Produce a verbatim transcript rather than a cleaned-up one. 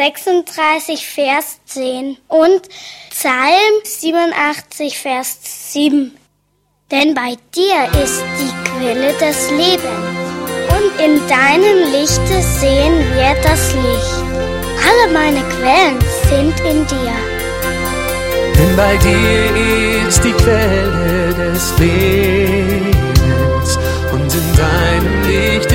sechsunddreißig, Vers zehn und Psalm siebenundachtzig, Vers sieben. Denn bei dir ist die Quelle des Lebens und in deinem Lichte sehen wir das Licht. Alle meine Quellen sind in dir. Denn bei dir ist die Quelle des Lebens und in deinem Licht